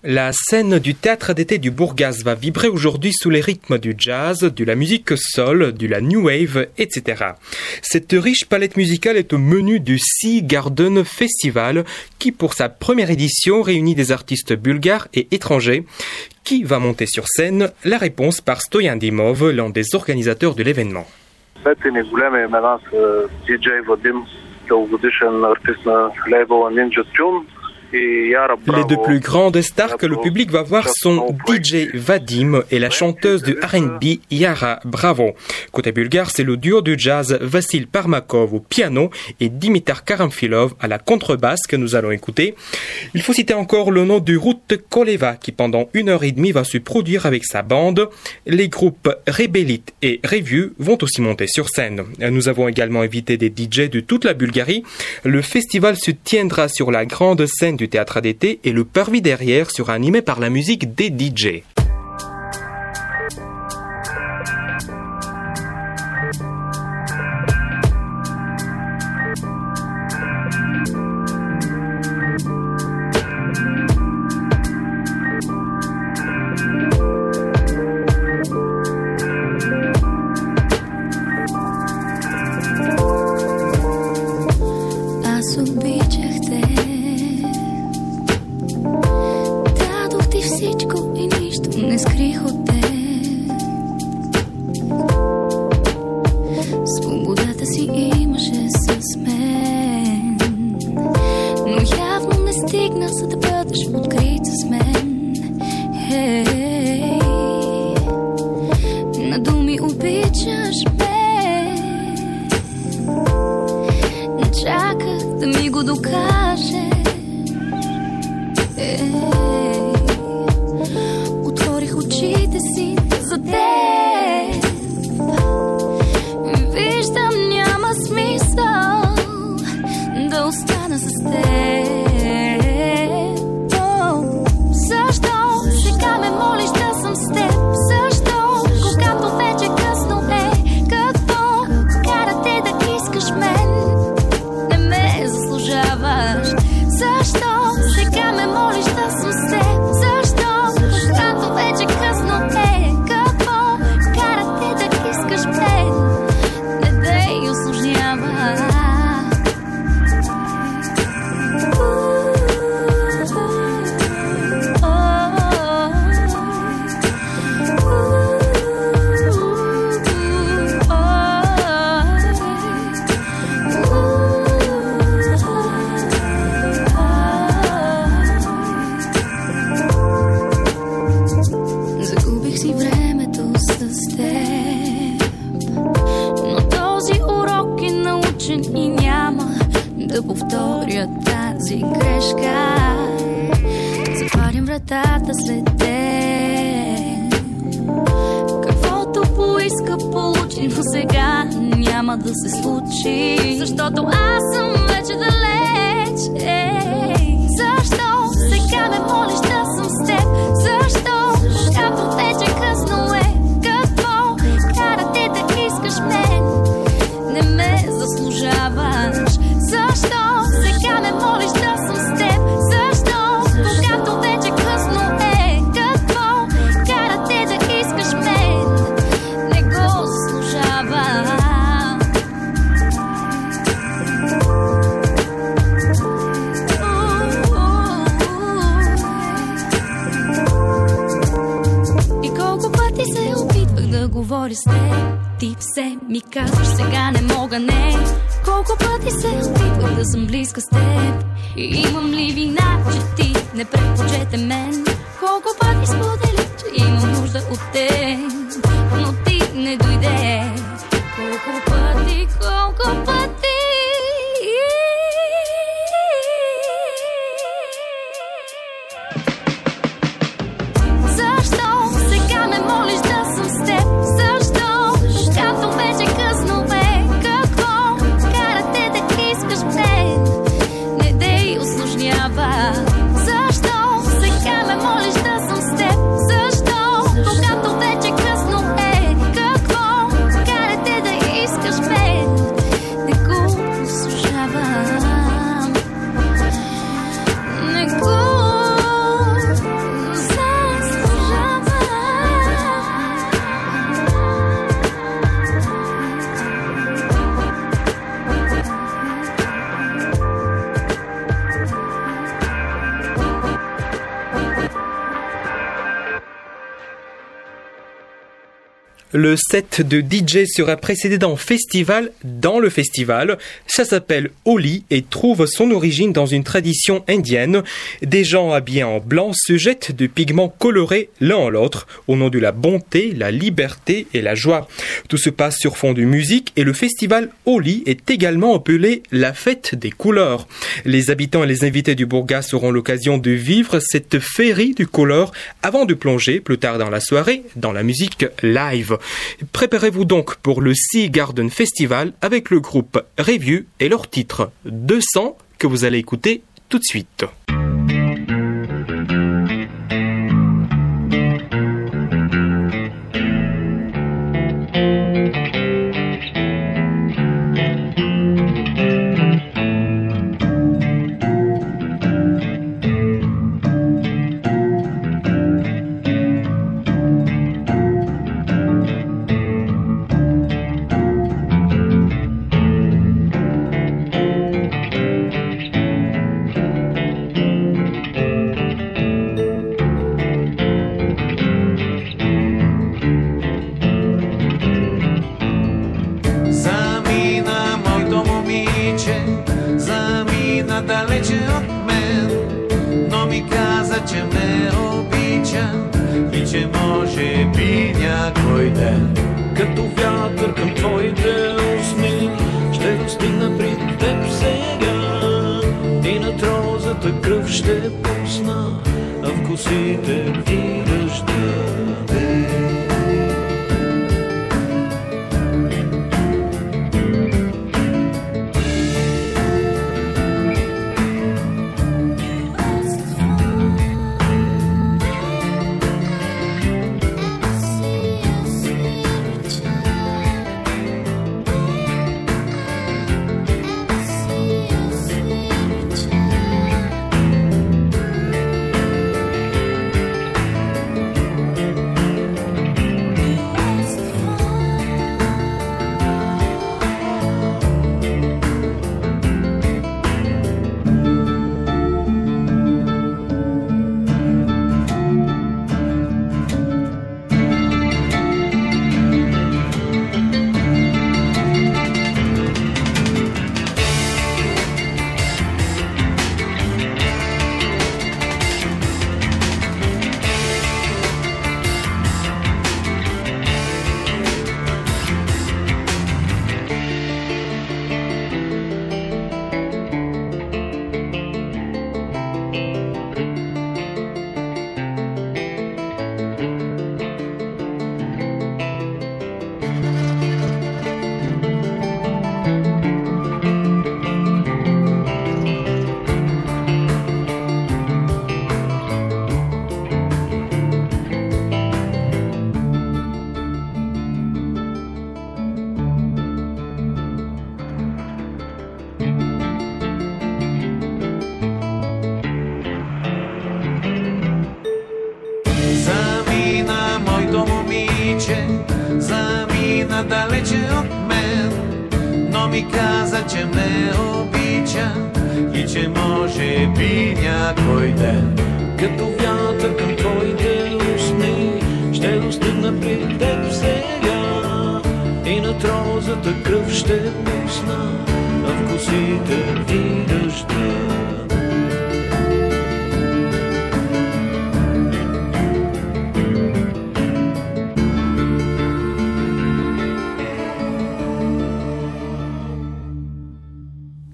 La scène du théâtre d'été du Burgas va vibrer aujourd'hui sous les rythmes du jazz, de la musique soul, de la new wave, etc. Cette riche palette musicale est au menu du Sea Garden Festival qui, pour sa première édition, réunit des artistes bulgares et étrangers. Qui va monter sur scène? La réponse par Stoyan Dimov, l'un des organisateurs de l'événement. Les deux plus grandes stars que le public va voir sont DJ Vadim et la chanteuse de R&B Yara Bravo. Côté bulgare, c'est le duo du jazz Vassil Parmakov au piano et Dimitar Karamfilov à la contrebasse que nous allons écouter. Il faut citer encore le nom du Ruth Koleva qui pendant 1h30 va se produire avec sa bande. Les groupes Rebelit et Review vont aussi monter sur scène. Nous avons également invité des DJ de toute la Bulgarie. Le festival se tiendra sur la grande scène du théâtre d'été et le parvis derrière sera animé par la musique des DJ. Ти все ми казваш, сега не мога, не. Колко пъти се опитвах да съм близка с теб. И имам ли вина, че ти не предпочете мен? Колко пъти споделя, че имам нужда от теб, но ти не дойде. Колко пъти, колко пъти. Защо сега ме молиш да съм с теб? Le set de DJ sera précédé d'un festival dans le festival. Ça s'appelle Holi et trouve son origine dans une tradition indienne. Des gens habillés en blanc se jettent de pigments colorés l'un en l'autre au nom de la bonté, la liberté et la joie. Tout se passe sur fond de musique et le festival Holi est également appelé la fête des couleurs. Les habitants et les invités du Burgas auront l'occasion de vivre cette féerie du couleur avant de plonger plus tard dans la soirée dans la musique live. Préparez-vous donc pour le Sea Garden Festival avec le groupe Review et leur titre 200 que vous allez écouter tout de suite. Като вятър към твоите усми ще достигна при теб сега и над розата кръв ще пусна, а в косите ти дъжда. Замина далече от мен, но ми каза, че ме обича и че може би някой ден, като вятър към твоите устни, ще достигна при теб сега и над розата кръв ще пусна, а в косите ти дъжда.